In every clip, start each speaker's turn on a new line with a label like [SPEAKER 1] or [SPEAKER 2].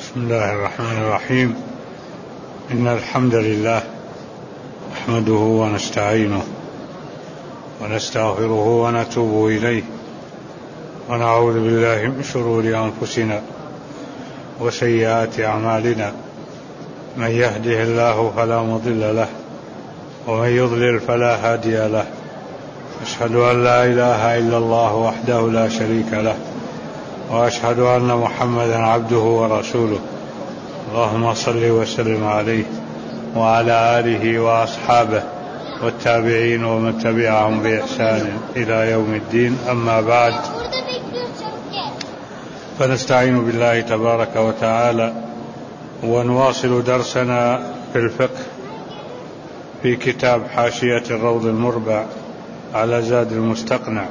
[SPEAKER 1] بسم الله الرحمن الرحيم. إن الحمد لله نحمده ونستعينه ونستغفره ونتوب إليه ونعوذ بالله من شرور أنفسنا وسيئات أعمالنا. من يهده الله فلا مضل له ومن يضلل فلا هادي له. أشهد أن لا إله إلا الله وحده لا شريك له وأشهد أن محمدا عبده ورسوله. اللهم صل وسلم عليه وعلى آله وأصحابه والتابعين ومن تبعهم بإحسان إلى يوم الدين. أما بعد، فنستعين بالله تبارك وتعالى ونواصل درسنا في الفقه في كتاب حاشية الروض المربع على زاد المستقنع،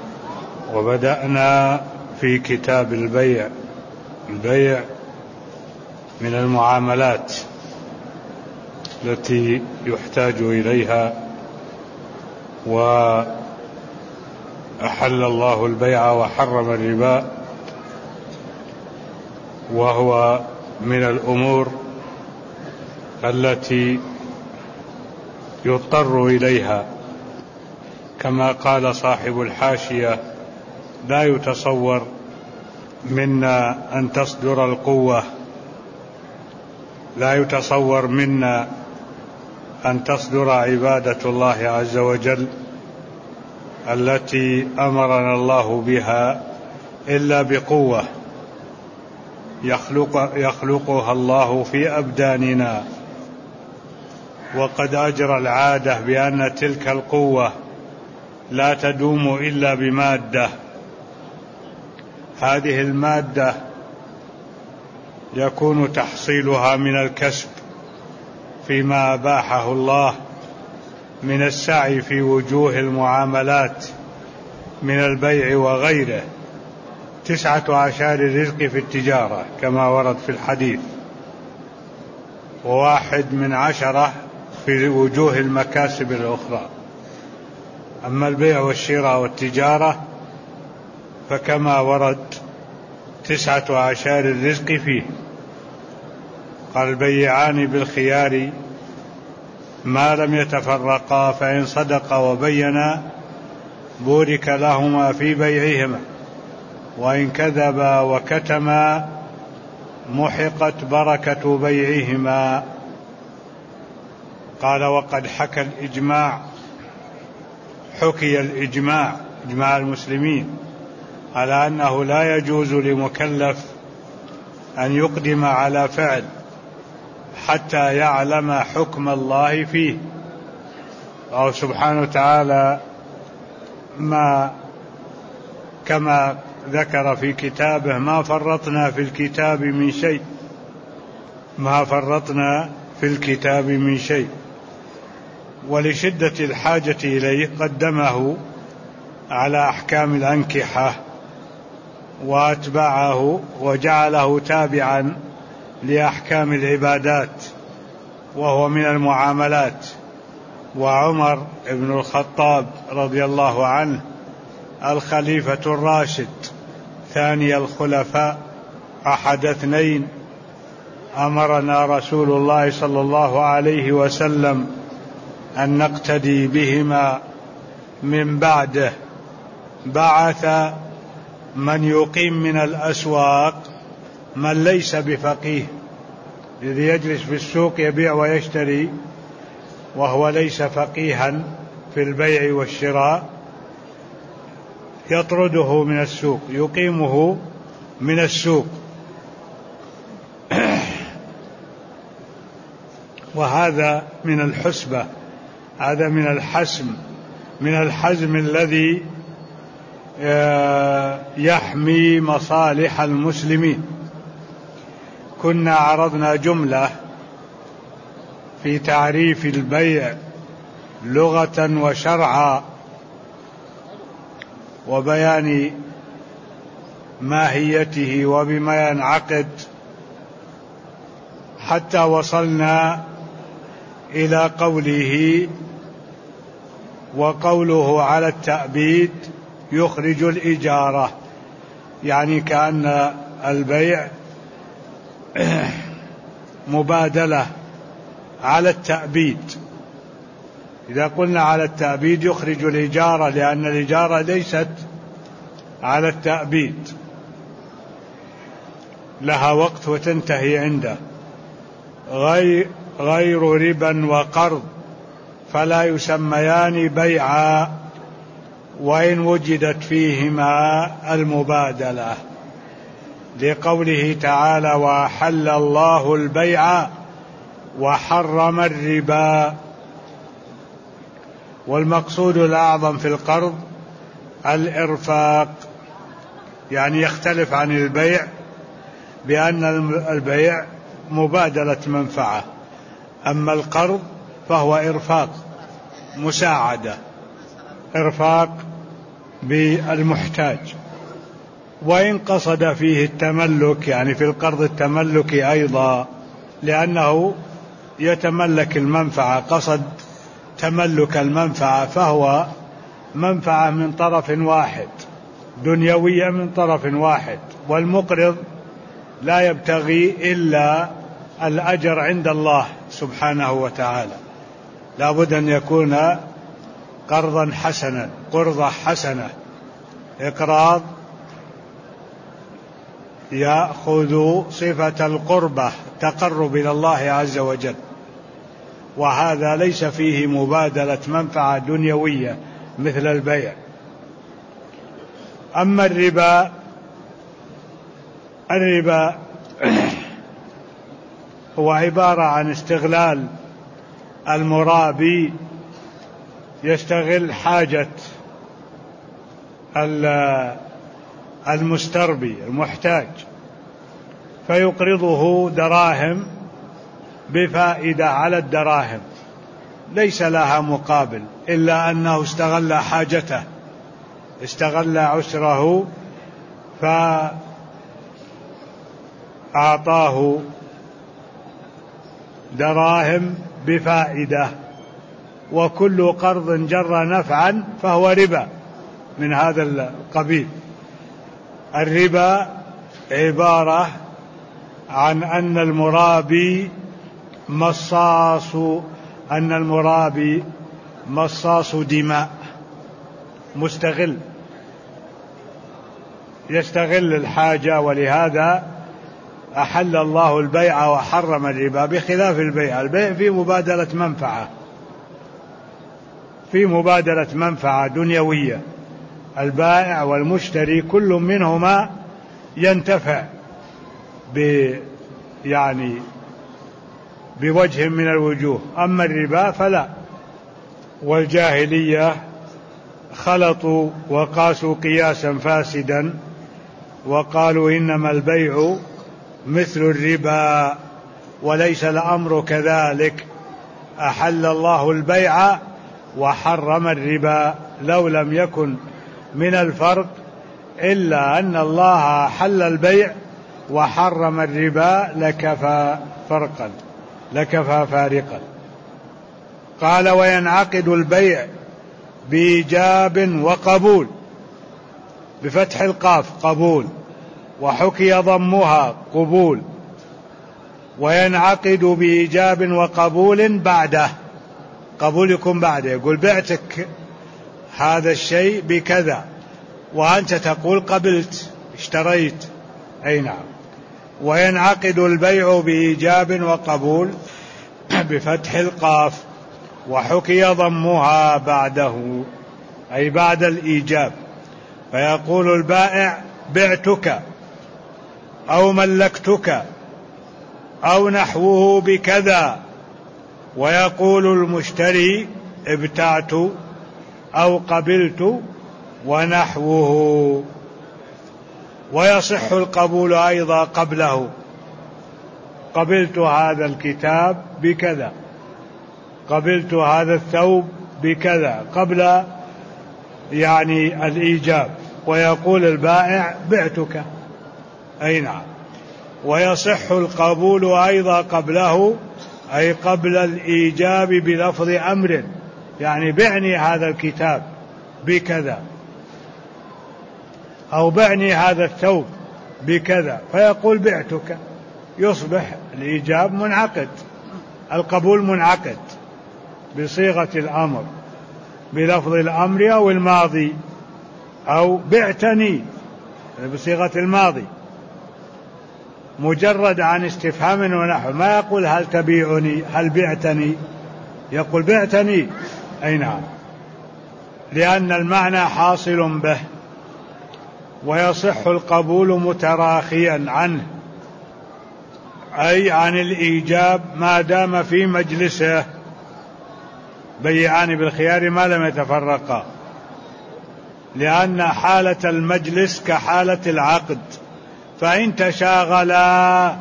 [SPEAKER 1] وبدأنا في كتاب البيع. البيع من المعاملات التي يحتاج إليها، وأحل الله البيع وحرم الربا، وهو من الأمور التي يضطر إليها. كما قال صاحب الحاشية: لا يتصور منا أن تصدر القوة، لا يتصور منا أن تصدر عبادة الله عز وجل التي أمرنا الله بها إلا بقوة يخلقها الله في أبداننا، وقد أجرى العادة بأن تلك القوة لا تدوم إلا بمادة. هذه المادة يكون تحصيلها من الكسب فيما أباحه الله من السعي في وجوه المعاملات من البيع وغيره. 19 الرزق في التجارة كما ورد في الحديث، و1/10 في وجوه المكاسب الأخرى. أما البيع والشراء والتجارة فكما ورد 19 الرزق فيه. قال: البيعان بالخيار ما لم يتفرقا، فإن صدقا وبينا بورك لهما في بيعهما، وإن كذبا وكتما محقت بركة بيعهما. قال: وقد حكي الإجماع إجماع المسلمين على أنه لا يجوز لمكلف أن يقدم على فعل حتى يعلم حكم الله فيه. الله سبحانه وتعالى كما ذكر في كتابه: ما فرطنا في الكتاب من شيء، ما فرطنا في الكتاب من شيء. ولشدة الحاجة إليه قدمه على أحكام الأنكحة وأتبعه وجعله تابعا لأحكام العبادات، وهو من المعاملات. وعمر بن الخطاب رضي الله عنه الخليفة الراشد ثاني الخلفاء أحد 2 أمرنا رسول الله صلى الله عليه وسلم أن نقتدي بهما من بعده. بعث من يقيم من الأسواق من ليس بفقيه، الذي يجلس في السوق يبيع ويشتري وهو ليس فقيها في البيع والشراء، يطرده من السوق، يقيمه من السوق. وهذا من الحسبة، هذا من الحسم، من الحزم الذي يحمي مصالح المسلمين. كنا عرضنا جملة في تعريف البيع لغة وشرعا وبيان ماهيته وبما ينعقد، حتى وصلنا إلى قوله: وقوله على التأبيد يخرج الإجارة، يعني كأن البيع مبادلة على التأبيد. إذا قلنا على التأبيد يخرج الإجارة، لأن الإجارة ليست على التأبيد، لها وقت وتنتهي عنده. غير ربا وقرض فلا يسميان بيعا وإن وجدت فيهما المبادلة، لقوله تعالى: وأحل الله البيع وحرم الربا. والمقصود الأعظم في القرض الإرفاق، يعني يختلف عن البيع بأن البيع مبادلة منفعة، أما القرض فهو إرفاق، مساعدة، إرفاق بالمحتاج. وإن قصد فيه التملك، يعني في القرض التملك أيضا، لأنه يتملك المنفعة، قصد تملك المنفعة، فهو منفعة من طرف واحد، دنيوية من طرف واحد. والمقرض لا يبتغي إلا الأجر عند الله سبحانه وتعالى، لا بد أن يكون قرضا حسنا، قرضة حسنة، إقراض يأخذ صفة القربة، تقرب إلى الله عز وجل، وهذا ليس فيه مبادلة منفعة دنيوية مثل البيع. أما الربا هو عبارة عن استغلال المرابي، يستغل حاجة المستربي المحتاج، فيقرضه دراهم بفائدة على الدراهم، ليس لها مقابل، إلا أنه استغل حاجته، استغل عسره، فأعطاه دراهم بفائدة. وكل قرض جر نفعا فهو ربا من هذا القبيل. الربا عبارة عن أن المرابي مصاص دماء، مستغل، يستغل الحاجة. ولهذا أحل الله البيع وحرم الربا، بخلاف البيع. البيع في مبادلة منفعة، في مبادلة منفعة دنيوية، البائع والمشتري كل منهما ينتفع يعني بوجه من الوجوه. أما الربا فلا. والجاهلية خلطوا وقاسوا قياسا فاسدا، وقالوا إنما البيع مثل الربا، وليس الأمر كذلك. أحل الله البيع وحرم الربا، لو لم يكن من الفرق إلا أن الله حل البيع وحرم الربا لكفى فرقا، لكفى فارقا. قال: وينعقد البيع بإيجاب وقبول، بفتح القاف قبول، وحكي ضمها قبول. وينعقد بإيجاب وقبول بعده، قبول يكون بعده، يقول بعتك هذا الشيء بكذا، وأنت تقول قبلت، اشتريت. أي نعم. وينعقد البيع بإيجاب وقبول بفتح القاف، وحكي ضمها بعده، أي بعد الإيجاب. فيقول البائع: بعتك أو ملكتك أو نحوه بكذا، ويقول المشتري: ابتعت أو قبلت ونحوه. ويصح القبول أيضا قبله، قبلت هذا الكتاب بكذا، قبلت هذا الثوب بكذا، قبل يعني الإيجاب. ويقول البائع: بعتك. أي نعم. ويصح القبول أيضا قبله، أي قبل الإيجاب، بلفظ أمر، يعني بعني هذا الكتاب بكذا، أو بعني هذا الثوب بكذا، فيقول: بعتك، يصبح الإيجاب منعقد، القبول منعقد بصيغة الأمر، بلفظ الأمر أو الماضي، أو بعتني بصيغة الماضي مجرد عن استفهام ونحو، ما يقول هل تبيعني، هل بعتني، يقول بعتني، أي نعم، لأن المعنى حاصل به، ويصح القبول متراخيا عنه، أي عن الإيجاب ما دام في مجلسه، بيعان بالخيار ما لم يتفرقا، لأن حالة المجلس كحالة العقد، فإن تشاغلا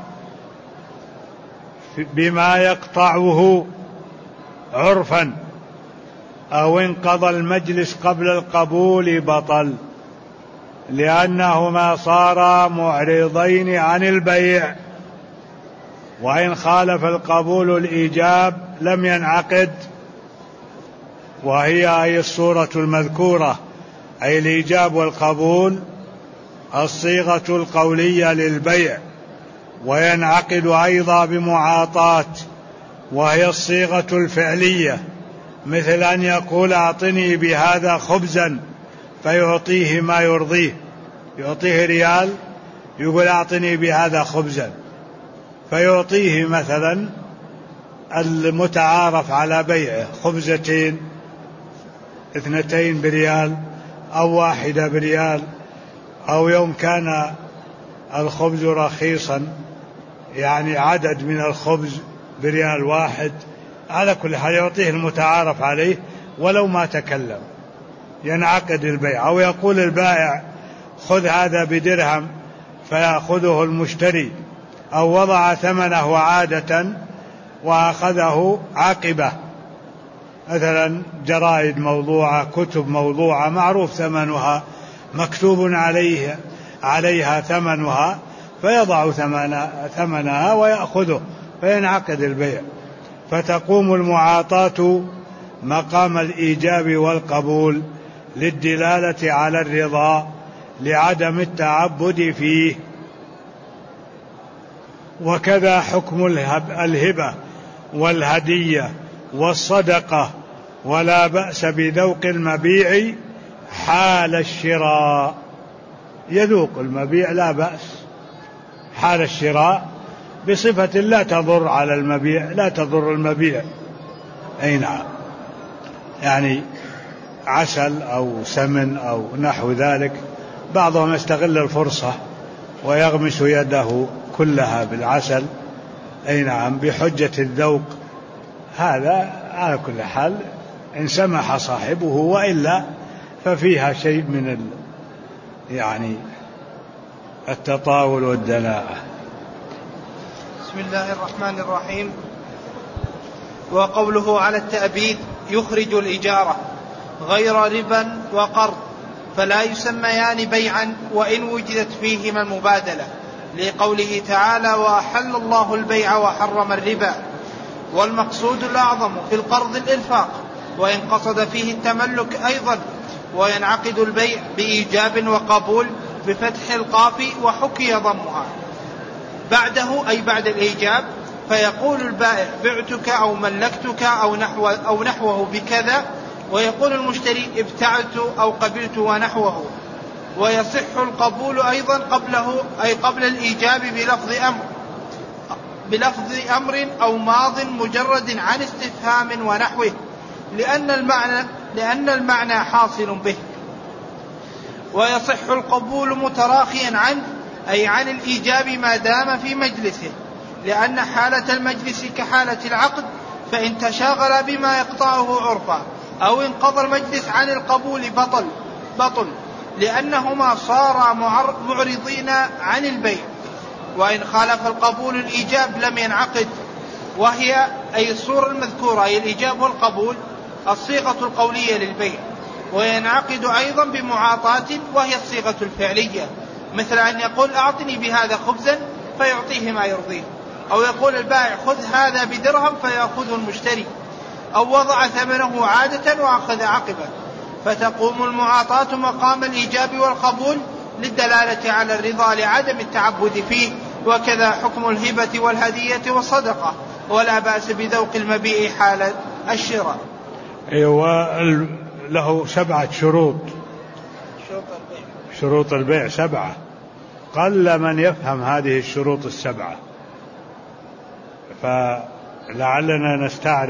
[SPEAKER 1] بما يقطعه عرفا أو انقضى المجلس قبل القبول بطل، لأنهما صارا معرضين عن البيع، وإن خالف القبول الإيجاب لم ينعقد، وهي أي الصورة المذكورة، أي الإيجاب والقبول الصيغة القولية للبيع، وينعقد أيضا بمعاطاة، وهي الصيغة الفعلية، مثل أن يقول أعطني بهذا خبزا فيعطيه ما يرضيه، يعطيه ريال يقول أعطني بهذا خبزا، فيعطيه مثلا المتعارف على بيعه خبزتين، 2 بريال أو 1 بريال، أو يوم كان الخبز رخيصا يعني عدد من الخبز بريال 1، على كل حال يعطيه المتعارف عليه ولو ما تكلم، ينعقد البيع. أو يقول البائع خذ هذا بدرهم فيأخذه المشتري، أو وضع ثمنه عادة وأخذه عاقبة، مثلا جرائد موضوعة، كتب موضوعة معروف ثمنها، مكتوب عليها ثمنها، فيضع ثمنها ويأخذه، فينعقد البيع، فتقوم المعاطاة مقام الإيجاب والقبول للدلالة على الرضا لعدم التعبد فيه. وكذا حكم الهبة والهدية والصدقة، ولا بأس بذوق المبيع حال الشراء، يذوق المبيع لا بأس حال الشراء بصفة لا تضر على المبيع، لا تضر المبيع، أي نعم، يعني عسل أو سمن أو نحو ذلك، بعضهم يستغل الفرصة ويغمس يده كلها بالعسل، أي نعم، بحجة الذوق، هذا على كل حال إن سمح صاحبه، وإلا ففيها شيء من يعني التطاول والدناءة.
[SPEAKER 2] بسم الله الرحمن الرحيم. وقوله على التأبيد يخرج الإجارة غير ربا وقرض، فلا يسميان بيعا وإن وجدت فيهما المبادلة، لقوله تعالى وأحل الله البيع وحرم الربا. والمقصود الأعظم في القرض الإنفاق، وإن قصد فيه التملك أيضا، وينعقد البيع بإيجاب وقبول بفتح القاف وحكي ضمها بعده، أي بعد الإيجاب، فيقول البائع بعتك أو ملكتك أو نحوه بكذا، ويقول المشتري ابتعت أو قبلت ونحوه. ويصح القبول أيضا قبله، أي قبل الإيجاب بلفظ أمر أو ماض مجرد عن استفهام ونحوه، لأن المعنى حاصل به. ويصح القبول متراخيا عنه، أي عن الإيجاب ما دام في مجلسه، لأن حالة المجلس كحالة العقد، فإن تشاغل بما يقطعه عرفا أو انقضى المجلس عن القبول بطل، لأنهما صارا معرضين عن البيع. وإن خالف القبول الإيجاب لم ينعقد، وهي أي الصورة المذكورة، أي الإيجاب والقبول الصيغة القولية للبيع، وينعقد أيضا بمعاطاة، وهي الصيغة الفعلية، مثل أن يقول أعطني بهذا خبزا فيعطيه ما يرضيه، أو يقول البائع خذ هذا بدرهم فيأخذه المشتري، أو وضع ثمنه عادة وأخذ عقبة، فتقوم المعاطاة مقام الإيجاب والقبول للدلالة على الرضا لعدم التعبد فيه، وكذا حكم الهبة والهدية والصدقة، ولا بأس بذوق المبيع حال الشراء.
[SPEAKER 1] له 7 شروط. شروط البيع 7، قل من يفهم هذه الشروط 7، فلعلنا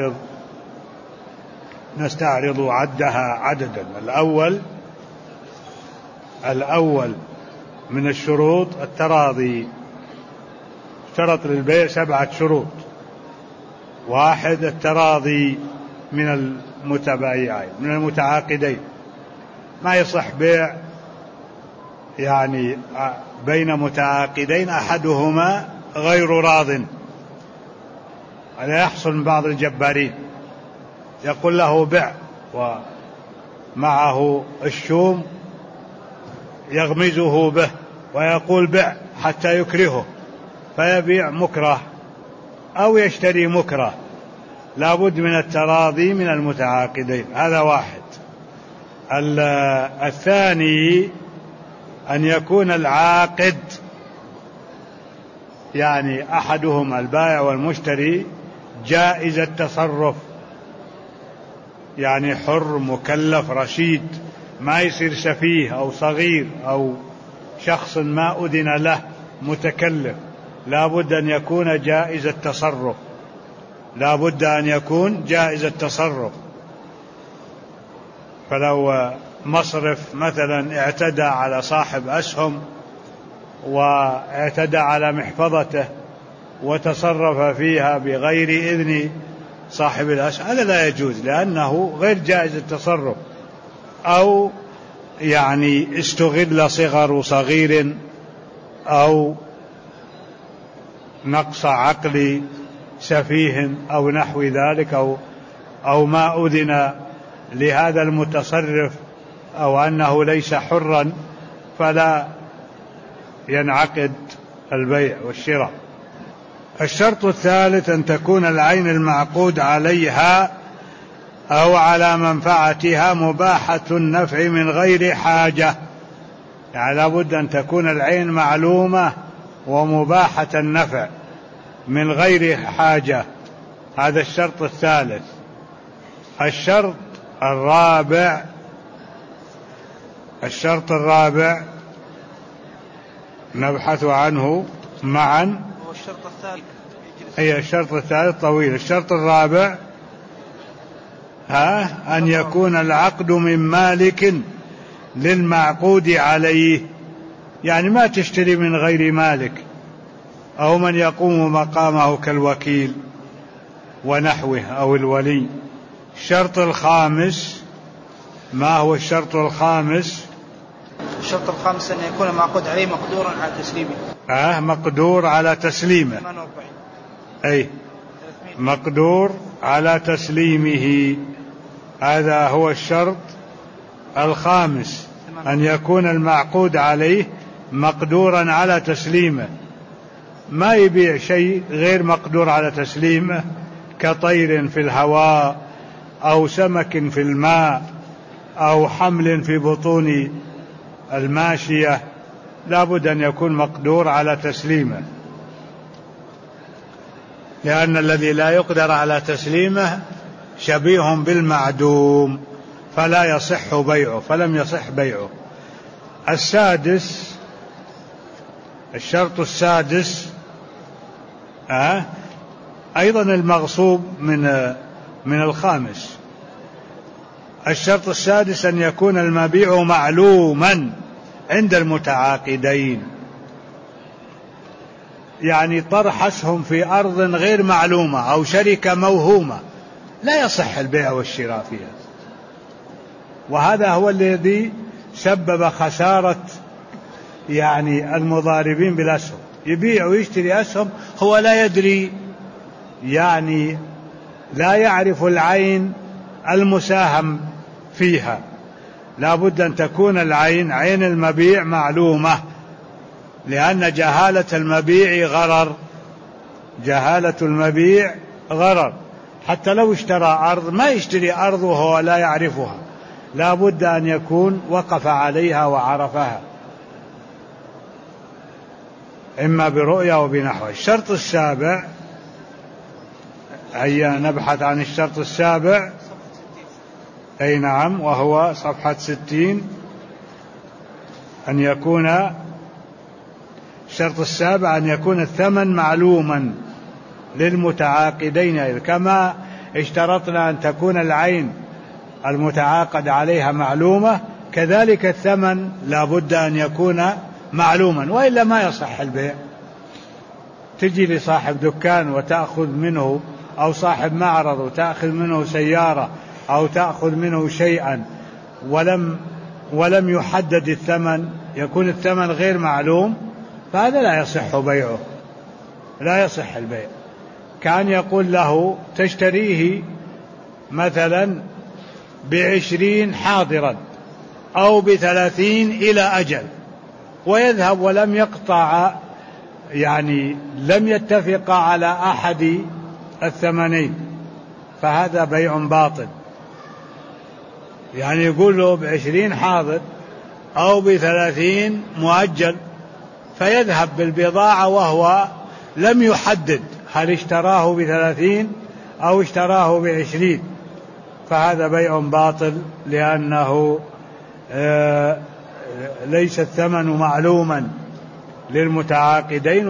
[SPEAKER 1] نستعرض عدها عددا. الأول من الشروط التراضي. اشترط للبيع 7 شروط. 1 التراضي من المتبايعين من المتعاقدين. ما يصح بيع يعني بين متعاقدين أحدهما غير راض. هذا يحصل من بعض الجبارين، يقول له بع ومعه الشوم يغمزه به ويقول بع حتى يكرهه، فيبيع مكره أو يشتري مكره. لا بد من التراضي من المتعاقدين. هذا 1. الثاني أن يكون العاقد يعني أحدهما البائع والمشتري جائز التصرف، يعني حر مكلف رشيد، ما يصير سفيه أو صغير أو شخص ما أذن له متكلف. لا بد أن يكون جائز التصرف، لا بد أن يكون جائز التصرف. فلو مصرف مثلا اعتدى على صاحب أسهم واعتدى على محفظته وتصرف فيها بغير إذن صاحب الأسهم، هذا لا يجوز لأنه غير جائز التصرف. أو يعني استغل صغر صغير أو نقص عقل سفيه أو نحو ذلك، أو ما أذن لهذا المتصرف أو أنه ليس حرا، فلا ينعقد البيع والشراء. الشرط الثالث أن تكون العين المعقود عليها أو على منفعتها مباحة النفع من غير حاجة. يعني لابد أن تكون العين معلومة ومباحة النفع من غير حاجة. هذا الشرط الثالث. الشرط الرابع نبحث عنه معا. الشرط الثالث طويل. الشرط الرابع أن يكون العقد من مالك للمعقود عليه، يعني ما تشتري من غير مالك أو من يقوم مقامه كالوكيل ونحوه أو الولي. الشرط الخامس، ما هو الشرط الخامس؟
[SPEAKER 2] الشرط الخامس أن يكون المعقود عليه مقدورا على تسليمه.
[SPEAKER 1] مقدور على تسليمه. مقدور على تسليمه. هذا هو الشرط الخامس، أن يكون المعقود عليه مقدورا على تسليمه. ما يبيع شيء غير مقدور على تسليمه، كطير في الهواء أو سمك في الماء أو حمل في بطون الماشية. لا بد أن يكون مقدور على تسليمه، لأن الذي لا يقدر على تسليمه شبيه بالمعدوم فلا يصح بيعه، فلم يصح بيعه. الشرط السادس أيضا المغصوب من الخامس. الشرط السادس أن يكون المبيع معلوما عند المتعاقدين، يعني طرح أسهم في أرض غير معلومة أو شركة موهومة لا يصح البيع والشراء فيها. وهذا هو الذي سبب خسارة يعني المضاربين بالأسهم. يبيع ويشتري أسهم هو لا يدري، يعني لا يعرف العين المساهم فيها. لا بد أن تكون العين، عين المبيع، معلومة، لأن جهالة المبيع غرر. جهالة المبيع غرر. حتى لو اشترى أرض ما يشتري أرض وهو لا يعرفها، لا بد أن يكون وقف عليها وعرفها. إما برؤيا أو بنحوه. الشرط السابع، هيا نبحث عن الشرط السابع. أي نعم، وهو صفحة 60. أن يكون الشرط السابع أن يكون الثمن معلوما للمتعاقدين، كما اشترطنا أن تكون العين المتعاقد عليها معلومة، كذلك الثمن لا بد أن يكون معلوما، وإلا ما يصح البيع. تجي لصاحب دكان وتأخذ منه، أو صاحب معرض وتأخذ منه سيارة أو تأخذ منه شيئا ولم يحدد الثمن، يكون الثمن غير معلوم، فهذا لا يصح بيعه، لا يصح البيع. كان يقول له تشتريه مثلا ب20 حاضرا أو ب30 إلى أجل، ويذهب ولم يقطع، يعني لم يتفق على أحد الثمنين، فهذا بيع باطل. يعني يقول له ب20 حاضر أو ب30 مؤجل، فيذهب بالبضاعة وهو لم يحدد هل اشتراه ب30 أو اشتراه ب20، فهذا بيع باطل، لأنه ليس الثمن معلوما للمتعاقدين،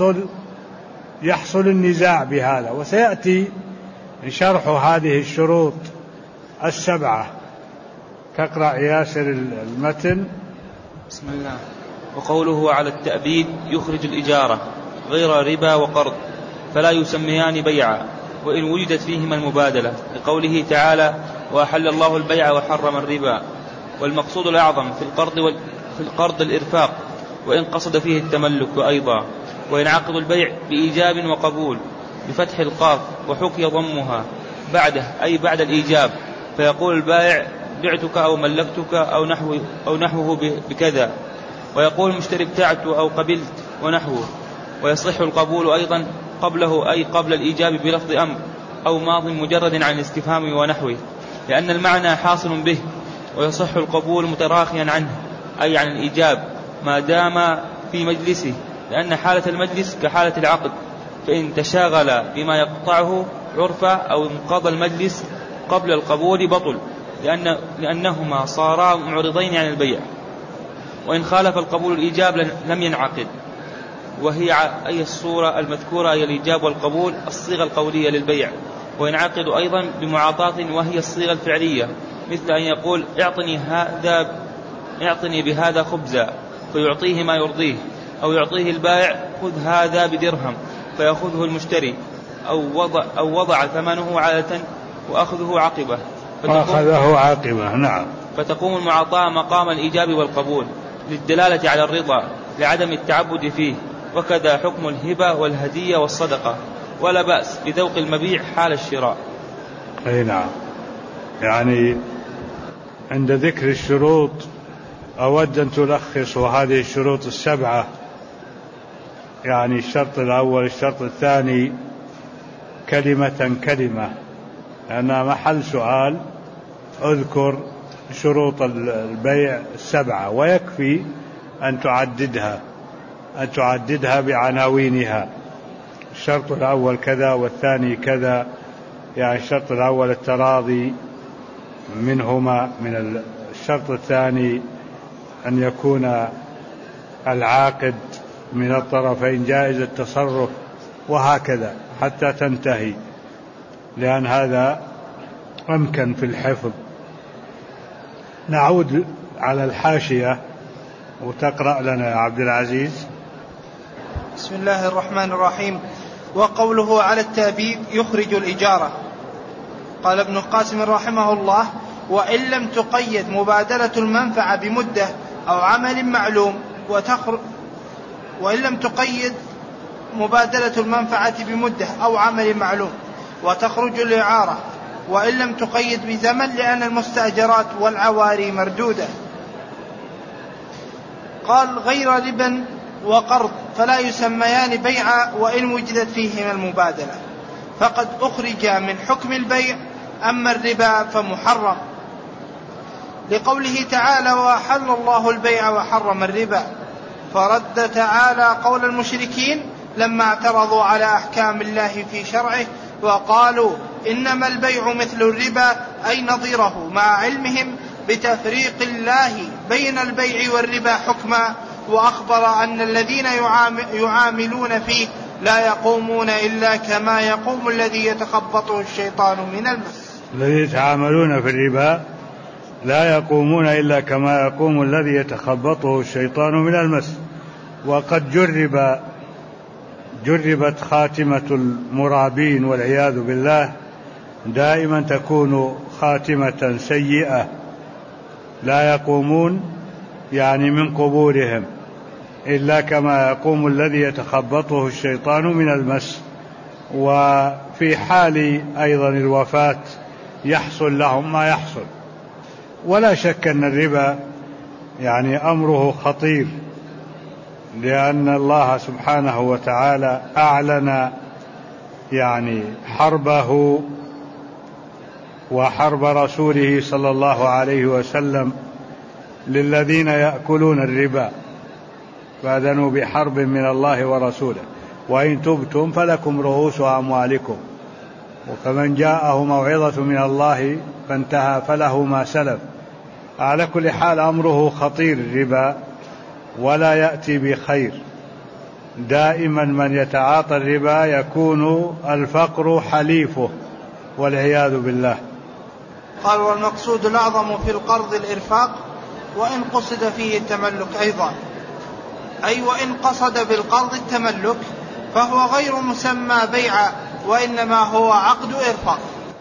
[SPEAKER 1] ويحصل النزاع بهذا. وسيأتي شرح هذه الشروط السبعة. تقرأ ياسر المتن.
[SPEAKER 3] بسم الله. وقوله على التأبيد يخرج الإجارة غير ربا وقرض، فلا يسميان بيعا وإن وجدت فيهما المبادلة، لقوله تعالى وأحل الله البيع وحرم الربا. والمقصود الأعظم في القرض الإرفاق، وإن قصد فيه التملك أيضا. وينعقد البيع بإيجاب وقبول بفتح القاف، وحكي ضمها بعده أي بعد الإيجاب، فيقول البائع بعتك أو ملكتك أو نحوه بكذا، ويقول المشتري ابتعت أو قبلت ونحوه. ويصح القبول أيضا قبله أي قبل الإيجاب بلفظ أمر أو ماض مجرد عن الاستفهام ونحوه، لأن المعنى حاصل به. ويصح القبول متراخيا عنه أي عن الإيجاب ما دام في مجلسه، لأن حالة المجلس كحالة العقد، فإن تشاغل بما يقطعه عرفا أو انقضى المجلس قبل القبول بطل، لأنهما صارا معرضين عن البيع. وإن خالف القبول الإيجاب لم ينعقد، وهي أي الصورة المذكورة أي الإيجاب والقبول الصيغة القولية للبيع. وينعقد أيضا بمعاطاة، وهي الصيغة الفعلية، مثل أن يقول اعطني بهذا خبزا فيعطيه ما يرضيه، أو يعطيه البائع خذ هذا بدرهم فيأخذه المشتري، أو وضع ثمنه عادة وأخذه عاقبة.
[SPEAKER 1] نعم.
[SPEAKER 3] فتقوم المعاطاة مقام الإيجاب والقبول للدلالة على الرضا لعدم التعبد فيه. وكذا حكم الهبة والهدية والصدقة، ولا بأس بذوق المبيع حال الشراء.
[SPEAKER 1] أي نعم. يعني عند ذكر الشروط أود أن تلخص هذه الشروط السبعة، يعني الشرط الأول، الشرط الثاني، كلمة، لأنها محل سؤال. اذكر شروط البيع السبعة، ويكفي أن تعددها بعناوينها. الشرط الأول كذا والثاني كذا، يعني الشرط الأول التراضي منهما، من الشرط الثاني أن يكون العاقد من الطرفين جائز التصرف، وهكذا حتى تنتهي، لأن هذا أمكن في الحفظ. نعود على الحاشية وتقرأ لنا يا عبد العزيز.
[SPEAKER 2] بسم الله الرحمن الرحيم. وقوله على التأبيد يخرج الإجارة، قال ابن القاسم رحمه الله وإن لم تقيد مبادلة المنفعة بمدة أو عمل معلوم وإن لم تقيد مبادلة المنفعة بمدة أو عمل معلوم وتخرج الإعارة، وإن لم تقيد بزمن، لأن المستأجرات والعواري مردودة. قال غير ربا وقرض فلا يسميان بيعا وإن وجدت فيهما المبادلة، فقد أخرج من حكم البيع، أما الربا فمحرم، لقوله تعالى وأحل الله البيع وحرم الربا. فرد تعالى قول المشركين لما اعترضوا على أحكام الله في شرعه وقالوا إنما البيع مثل الربا أي نظيره، مع علمهم بتفريق الله بين البيع والربا حكما، وأخبر أن الذين يعاملون فيه لا يقومون إلا كما يقوم الذي يتخبطه الشيطان من المس.
[SPEAKER 1] الذين يتعاملون في الربا لا يقومون إلا كما يقوم الذي يتخبطه الشيطان من المس. وقد جربت خاتمة المرابين والعياذ بالله، دائما تكون خاتمة سيئة، لا يقومون يعني من قبورهم إلا كما يقوم الذي يتخبطه الشيطان من المس. وفي حال أيضا الوفاة يحصل لهم ما يحصل. ولا شك أن الربا يعني أمره خطير، لأن الله سبحانه وتعالى أعلن يعني حربه وحرب رسوله صلى الله عليه وسلم للذين يأكلون الربا، فأذنوا بحرب من الله ورسوله، وإن تبتم فلكم رؤوس أموالكم، وفمن جاءه موعظة من الله فانتهى فله ما سلف. على كل حال أمره خطير الربا، ولا يأتي بخير. دائما من يتعاطى الربا يكون الفقر حليفه والعياذ بالله.
[SPEAKER 2] قال والمقصود الأعظم في القرض الإرفاق، وإن قصد فيه التملك أيضا، أي وإن قصد بالقرض التملك فهو غير مسمى بيعا، وإنما هو عقد إرفاق.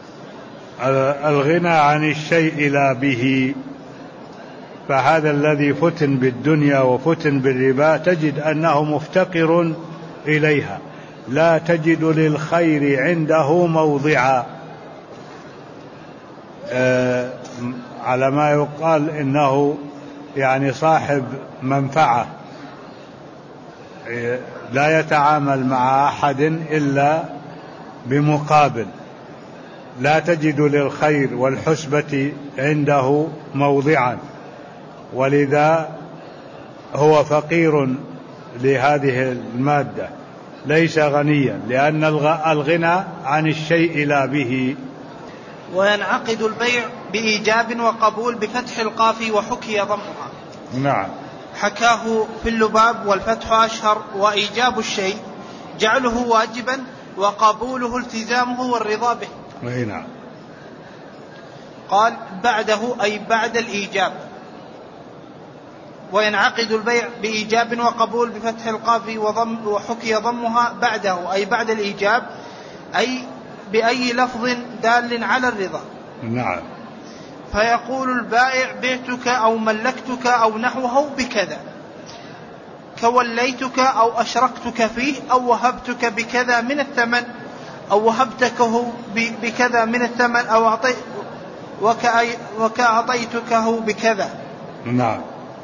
[SPEAKER 1] الغنى عن الشيء لا به، فهذا الذي فتن بالدنيا وفتن بالربا تجد أنه مفتقر إليها، لا تجد للخير عنده موضعا. على ما يقال إنه يعني صاحب منفعة، لا يتعامل مع أحد إلا بمقابل، لا تجد للخير والحسبة عنده موضعا، ولذا هو فقير لهذه المادة، ليس غنيا، لأن الغنى عن الشيء لا به.
[SPEAKER 2] وينعقد البيع بإيجاب وقبول بفتح القاف وحكي ضمها.
[SPEAKER 1] نعم.
[SPEAKER 2] حكاه في اللباب، والفتح أشهر، وإيجاب الشيء جعله واجبا، وقبوله التزامه والرضا به.
[SPEAKER 1] نعم.
[SPEAKER 2] قال بعده أي بعد الإيجاب. وينعقد البيع بإيجاب وقبول بفتح القاف وحكي ضمها بعده أي بعد الإيجاب، أي بأي لفظ دال على الرضا.
[SPEAKER 1] نعم.
[SPEAKER 2] فيقول البائع بعتك أو ملكتك أو نحوه بكذا، كوليتك أو أشركتك فيه، أو وهبتك بكذا من الثمن، أو وهبتكه بكذا من الثمن، أو وكأعطيتكه بكذا.
[SPEAKER 1] نعم.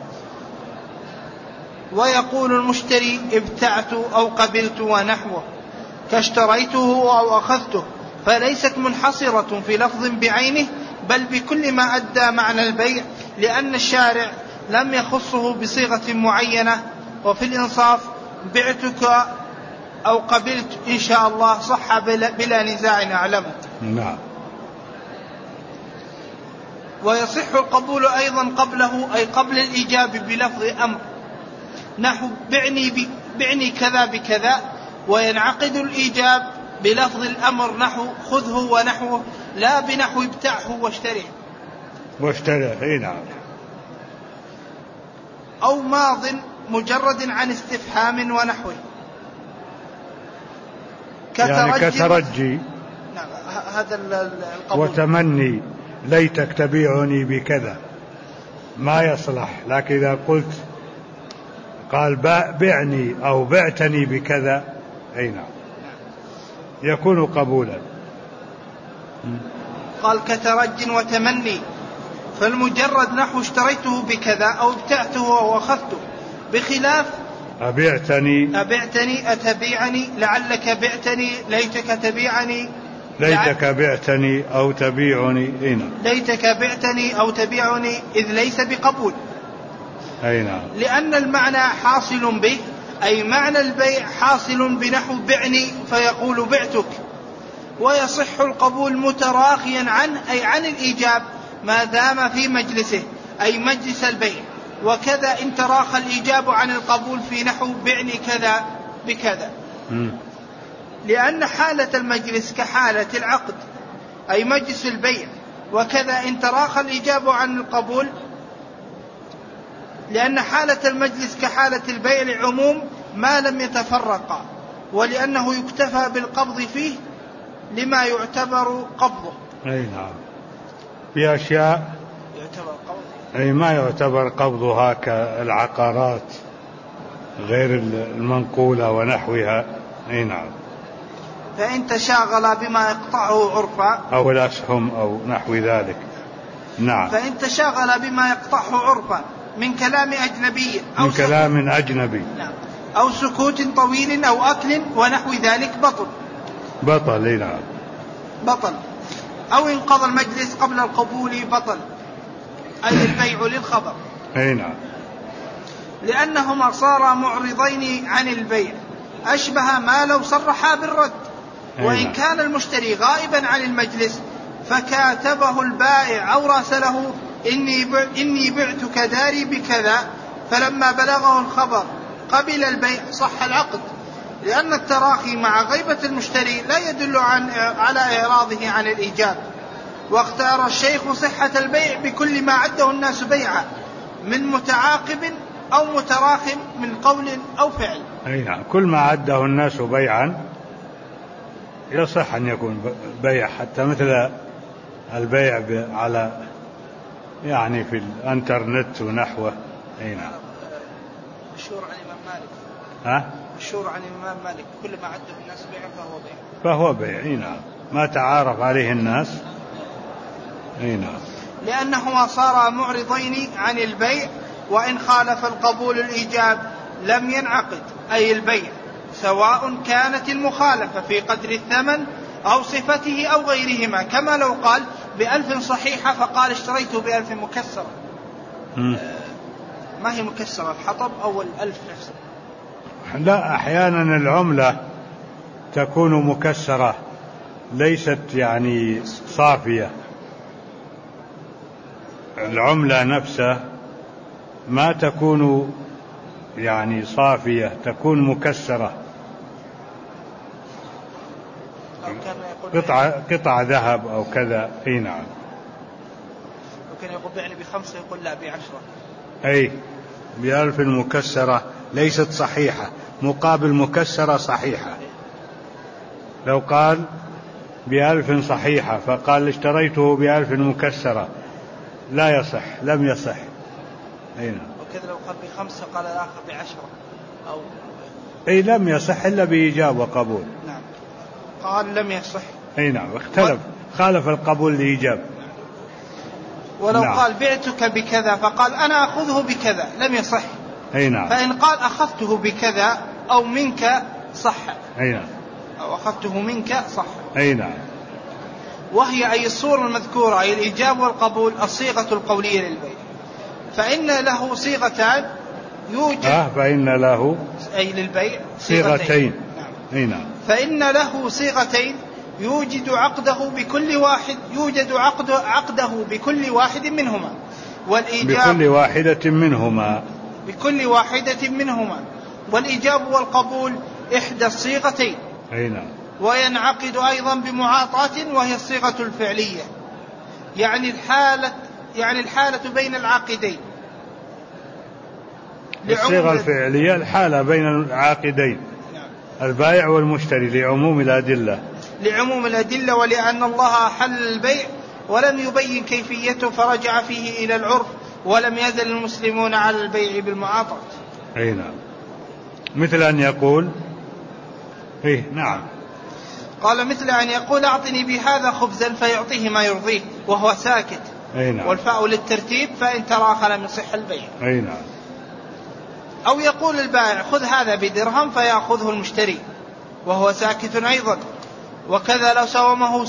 [SPEAKER 2] ويقول المشتري ابتعت أو قبلت ونحوه، كاشتريته أو أخذته، فليست منحصرة في لفظ بعينه، بل بكل ما أدى معنى البيع، لأن الشارع لم يخصه بصيغة معينة. وفي الإنصاف بعتك أو قبلت إن شاء الله صح بلا نزاع أعلمه.
[SPEAKER 1] نعم.
[SPEAKER 2] ويصح القبول أيضا قبله، أي قبل الإيجاب بلفظ أمر، نحو بعني كذا بكذا. وينعقد الإيجاب بلفظ الأمر، نحو خذه ونحوه، لا بنحو ابتعه واشتريه.
[SPEAKER 1] نعم.
[SPEAKER 2] أو ماض مجرد عن استفهام ونحوه،
[SPEAKER 1] كترجي.
[SPEAKER 2] نعم هذا القبول.
[SPEAKER 1] وتمني ليتك تبيعني بكذا ما يصلح، لكن إذا قلت قال بعني أو بعتني بكذا أي نعم يكون قبولا.
[SPEAKER 2] قال كترج وتمني، فالمجرد نحو اشتريته بكذا أو ابتعته أو أخذته، بخلاف
[SPEAKER 1] أبعتني
[SPEAKER 2] أتبيعني، لعلك بعتني، ليتك تبيعني،
[SPEAKER 1] ليتك بعتني أو تبيعني.
[SPEAKER 2] ليتك بعتني أو تبيعني، إذ ليس بقبول.
[SPEAKER 1] أي نعم.
[SPEAKER 2] لأن المعنى حاصل به، أي معنى البيع حاصل بنحو بعني فيقول بعتك، ويصح القبول متراخيا عنه أي عن الإيجاب ما دام في مجلسه أي مجلس البيع، وكذا إن تراخى الإيجاب عن القبول في نحو بعني كذا بكذا. لأن حالة المجلس كحالة العقد أي مجلس البيع، وكذا إن تراخى الإيجاب عن القبول، لأن حالة المجلس كحالة البيع لعموم ما لم يتفرقا، ولأنه يكتفى بالقبض فيه لما يعتبر قبضه.
[SPEAKER 1] أي نعم. في أشياء
[SPEAKER 2] يعتبر قبض
[SPEAKER 1] أي ما يعتبر قبضها كالعقارات غير المنقولة ونحوها. أي نعم.
[SPEAKER 2] فإن تشاغل بما يقطعه عرفا
[SPEAKER 1] أو الأسهم أو نحو ذلك. نعم.
[SPEAKER 2] فإن تشاغل بما يقطعه عرفا من كلام أجنبي أو
[SPEAKER 1] من كلام أجنبي.
[SPEAKER 2] نعم. أو سكوت طويل أو أكل ونحو ذلك بطل.
[SPEAKER 1] أي نعم.
[SPEAKER 2] بطل. أو انقضى المجلس قبل القبول بطل، أي البيع للخبر.
[SPEAKER 1] أي نعم.
[SPEAKER 2] لأنهما صارا معرضين عن البيع، أشبه ما لو صرحا بالرد. وإن كان المشتري غائبا عن المجلس فكاتبه البائع أو راسله إني بعتك داري بكذا، فلما بلغه الخبر قبل البيع صح العقد، لأن التراخي مع غيبة المشتري لا يدل على إعراضه عن الإيجاب. واختار الشيخ صحة البيع بكل ما عده الناس بيعا من متعاقب أو متراخم من قول أو فعل.
[SPEAKER 1] أي نعم. كل ما عده الناس بيعا يصح أن يكون بيع، حتى مثل البيع على يعني في الانترنت ونحوه. أي نعم.
[SPEAKER 2] مشهور عن الإمام مالك. مشهور عن الإمام مالك كل ما عده الناس بيعا فهو بيع.
[SPEAKER 1] أي نعم. ما تعارف عليه الناس. أي نعم.
[SPEAKER 2] لأنهما صارا معرضين عن البيع، وإن خالف القبول الإيجاب لم ينعقد أي البيع، سواء كانت المخالفة في قدر الثمن أو صفته أو غيرهما، كما لو قال ب1000 صحيحة فقال اشتريته ب1000 مكسرة. ما هي مكسرة، الحطب أو 1000 نفسه؟
[SPEAKER 1] لا، أحيانا العملة تكون مكسرة ليست يعني صافية. العملة نفسها ما تكون يعني صافية، تكون مكسرة، قطع ذهب أو كذا. أي نعم.
[SPEAKER 2] ممكن يقول بعني ب5 يقول لا ب10.
[SPEAKER 1] أي ب1000 مكسرة ليست صحيحة مقابل مكسرة صحيحة. لو قال ب1000 صحيحة فقال اشتريته ب1000 مكسرة لا يصح، لم يصح. أي نعم.
[SPEAKER 2] وكذا لو قال ب5 قال الآخر ب10 أو
[SPEAKER 1] أي لم يصح إلا بإيجاب وقبول.
[SPEAKER 2] نعم. قال لم يصح.
[SPEAKER 1] أي نعم. اختلف، خالف القبول لإيجاب.
[SPEAKER 2] ولو نعم. قال بعتك بكذا فقال أنا أخذه بكذا لم يصح.
[SPEAKER 1] أي نعم.
[SPEAKER 2] فإن قال أخذته بكذا أو منك صح.
[SPEAKER 1] أي نعم.
[SPEAKER 2] أو أخذته منك صح.
[SPEAKER 1] أي نعم.
[SPEAKER 2] وهي أي الصورة المذكورة أي الإيجاب والقبول الصيغة القولية للبيع، فإن له صيغتان يوجد
[SPEAKER 1] فإن له
[SPEAKER 2] أي للبيع
[SPEAKER 1] صيغتين.
[SPEAKER 2] نعم.
[SPEAKER 1] أي نعم.
[SPEAKER 2] فإن له صيغتين يوجد عقده بكل واحد منهما، والإيجاب بكل واحدة منهما والإيجاب والقبول إحدى الصيغتين.
[SPEAKER 1] أي نعم.
[SPEAKER 2] وينعقد أيضا بمعاطاة وهي الصيغة الفعلية، يعني الحالة بين العاقدين.
[SPEAKER 1] الصيغة الفعلية الحالة بين العاقدين.
[SPEAKER 2] نعم.
[SPEAKER 1] البائع والمشتري لعموم الأدلة
[SPEAKER 2] ولأن الله حل البيع ولم يبين كيفيته فرجع فيه إلى العرف، ولم يزل المسلمون على البيع بالمعاطاة.
[SPEAKER 1] أي نعم. مثل أن يقول نعم.
[SPEAKER 2] قال مثل أن يقول أعطني بهذا خبزا فيعطيه ما يرضيه وهو ساكت.
[SPEAKER 1] أي نعم.
[SPEAKER 2] والفاء للترتيب فإن تراخى لم يصح البيع.
[SPEAKER 1] أي نعم.
[SPEAKER 2] أو يقول البائع خذ هذا بدرهم فيأخذه المشتري وهو ساكت أيضا. وكذا لو سومه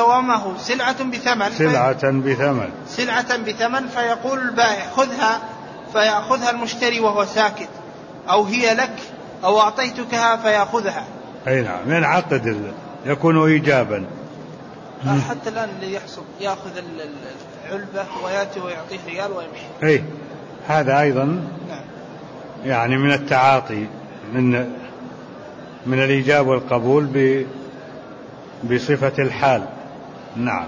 [SPEAKER 2] سلعة بثمن فيقول البائع خذها فيأخذها المشتري وهو ساكت، أو هي لك، أو أعطيتكها فيأخذها.
[SPEAKER 1] أي نعم، ينعقد يكون إيجابا.
[SPEAKER 2] حتى الآن اللي يحصل يأخذ العلبة ويأتي ويعطيه ريال ويمشي.
[SPEAKER 1] أي هذا أيضا
[SPEAKER 2] نعم.
[SPEAKER 1] يعني من التعاطي من الإيجاب والقبول بصفة الحال. نعم.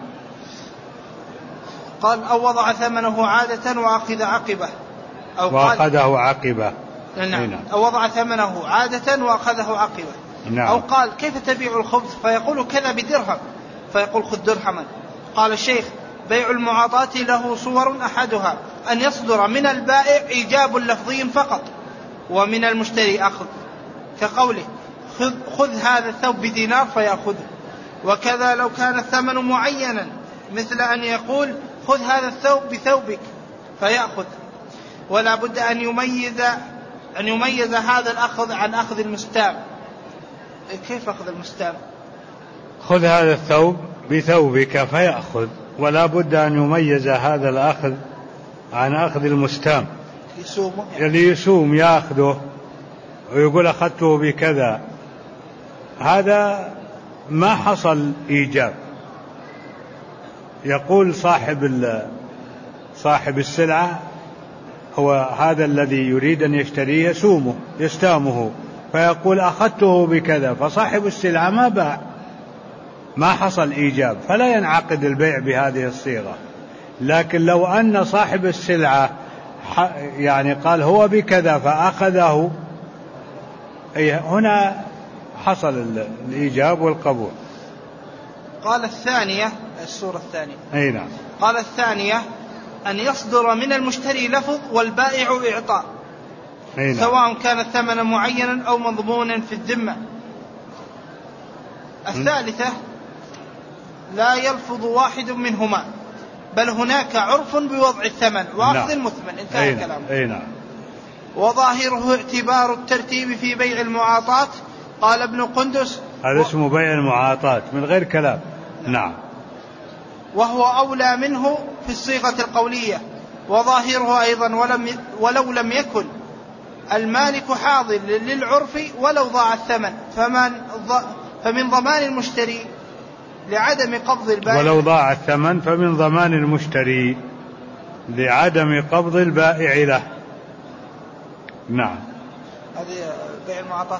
[SPEAKER 2] قال أو وضع ثمنه عادة وأخذ عقبه، أو
[SPEAKER 1] وأخذه عقبه.
[SPEAKER 2] نعم. أو وضع ثمنه عادة وأخذه عقبه.
[SPEAKER 1] نعم.
[SPEAKER 2] أو قال كيف تبيع الخبز فيقول كذا بدرهم فيقول خذ درهما. قال الشيخ بيع المعاطاة له صور، أحدها أن يصدر من البائع إيجاب لفظي فقط ومن المشتري أخذ، كقوله خذ هذا الثوب بدينار فيأخذه. وكذا لو كان الثمن معينا، مثل أن يقول خذ هذا الثوب بثوبك فيأخذ. ولا بد أن يميز هذا الأخذ عن أخذ المستام. كيف أخذ المستام؟
[SPEAKER 1] خذ هذا الثوب بثوبك فيأخذ، ولا بد أن يميز هذا الأخذ عن أخذ المستام. اللي يسوم يأخذه ويقول أخذته بكذا، هذا ما حصل إيجاب. يقول صاحب السلعة هو هذا الذي يريد أن يشتريه يستامه فيقول أخذته بكذا، فصاحب السلعة ما باع، ما حصل إيجاب، فلا ينعقد البيع بهذه الصيغة. لكن لو أن صاحب السلعة يعني قال هو بكذا فأخذه، هنا حصل الإيجاب والقبول.
[SPEAKER 2] قال الثانية، السورة الثانية.
[SPEAKER 1] أي نعم.
[SPEAKER 2] قال الثانية أن يصدر من المشتري لفظ والبائع إعطاء،
[SPEAKER 1] نعم.
[SPEAKER 2] سواء كان الثمن معينا أو مضمونا في الذمة. الثالثة لا يلفظ واحد منهما، بل هناك عرف بوضع الثمن وأخذ المثمن. انتهى كلامه.
[SPEAKER 1] نعم.
[SPEAKER 2] وظاهره اعتبار الترتيب في بيع المعاطاة. قال ابن قندس
[SPEAKER 1] هذا اسمه بيع المعاطاة من غير كلام. نعم.
[SPEAKER 2] وهو أولى منه في الصيغة القولية. وظاهره أيضا ولو لم يكن المالك حاضر للعرف ولو ضاع الثمن، فمن ضمان المشتري لعدم قبض البائع.
[SPEAKER 1] ولو ضاع الثمن فمن ضمان المشتري لعدم قبض البائع له. نعم.
[SPEAKER 2] هذه بيع المعاطاة.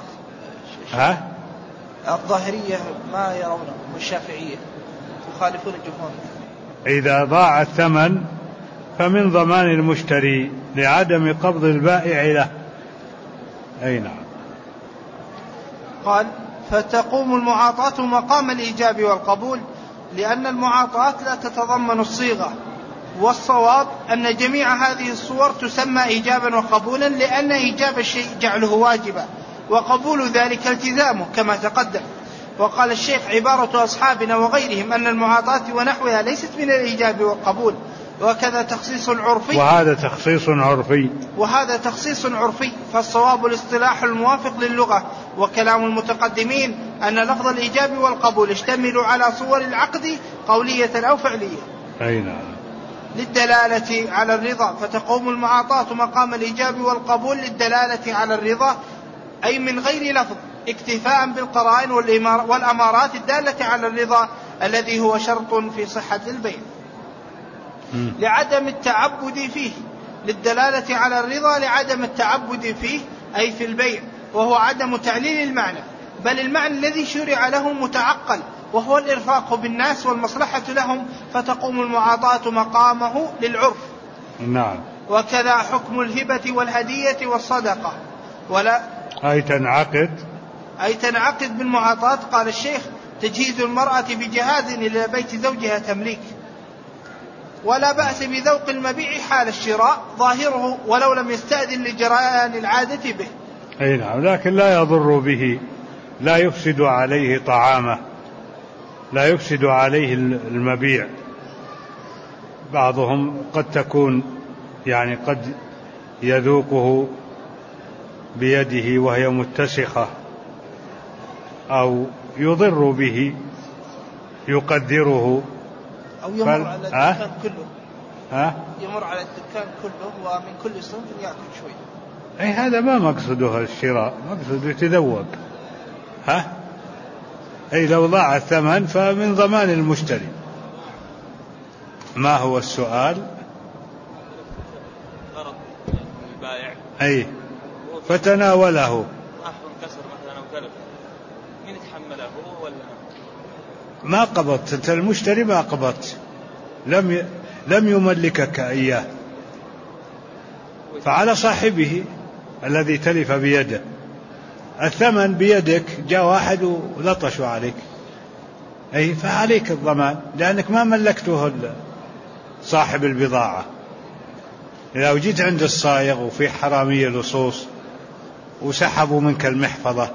[SPEAKER 2] الظاهرية ما يرونه، والشافعية يخالفون الجمهور.
[SPEAKER 1] إذا ضاع الثمن فمن ضمان المشتري لعدم قبض البائع له. أي نعم.
[SPEAKER 2] قال فتقوم المعاطاة مقام الإيجاب والقبول، لأن المعاطاة لا تتضمن الصيغة، والصواب أن جميع هذه الصور تسمى إيجابا وقبولا، لأن إيجاب الشيء جعله واجبا، وقبول ذلك التزامه كما تقدم. وقال الشيخ عبارة أصحابنا وغيرهم أن المعاطاة ونحوها ليست من الإيجاب والقبول، وكذا تخصيص عرفي، وهذا تخصيص عرفي. فالصواب الاصطلاح الموافق للغة وكلام المتقدمين أن لفظ الإيجاب والقبول يشتمل على صور العقد قولية أو فعلية.
[SPEAKER 1] أي نعم.
[SPEAKER 2] للدلالة على الرضا، فتقوم المعاطاة مقام الإيجاب والقبول للدلالة على الرضا، أي من غير لفظ، اكتفاء بالقرائن والأمارات الدالة على الرضا الذي هو شرط في صحة البيع. لعدم التعبد فيه، للدلالة على الرضا لعدم التعبد فيه أي في البيع، وهو عدم تعليل المعنى، بل المعنى الذي شرع له متعقل، وهو الإرفاق بالناس والمصلحة لهم، فتقوم المعاطاة مقامه للعرف.
[SPEAKER 1] نعم.
[SPEAKER 2] وكذا حكم الهبة والهدية والصدقة.
[SPEAKER 1] أي تنعقد
[SPEAKER 2] بالمعاطاة. قال الشيخ تجهيز المرأة بجهاز إلى بيت زوجها تمليك، ولا بأس بذوق المبيع حال الشراء، ظاهره ولو لم يستأذن لجريان العادة به.
[SPEAKER 1] أي نعم. لكن لا يضر به، لا يفسد عليه طعامه، لا يفسد عليه المبيع. بعضهم قد تكون يعني قد يذوقه بيده وهي متسخة، أو يضر به، يقدره،
[SPEAKER 2] أو يمر على الدكان كله. يمر على الدكان كله ومن كل صنف يأكل شوي.
[SPEAKER 1] أي هذا ما مقصده الشراء، مقصده يتذوق. أي لو ضاع الثمن فمن ضمان المشتري. ما هو السؤال؟
[SPEAKER 3] غرض البائع
[SPEAKER 1] أي فتناوله
[SPEAKER 3] كسر مثلا أو تلف، من يتحمله هو ولا
[SPEAKER 1] ما قبضت؟ أنت المشتري ما قبضت، لم يملكك إياه، فعلى صاحبه الذي تلف بيده. الثمن بيدك، جاء واحد ولطشوا عليك، أي فعليك الضمان لأنك ما ملكته صاحب البضاعة. لو جيت عند الصايغ وفي حرامية لصوص وسحبوا منك المحفظة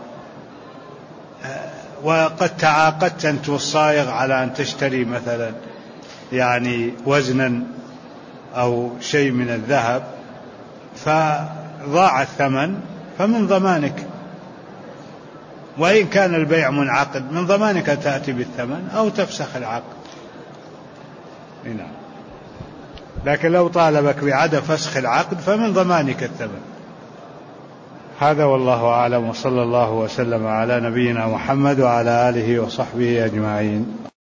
[SPEAKER 1] وقد تعاقدت أنت والصايغ على أن تشتري مثلا يعني وزنا أو شيء من الذهب فضاع الثمن فمن ضمانك، وإن كان البيع منعقد من ضمانك أن تأتي بالثمن أو تفسخ العقد. نعم. لكن لو طالبك بعدم فسخ العقد فمن ضمانك الثمن. هذا والله أعلم، وصلى الله وسلم على نبينا محمد وعلى آله وصحبه أجمعين.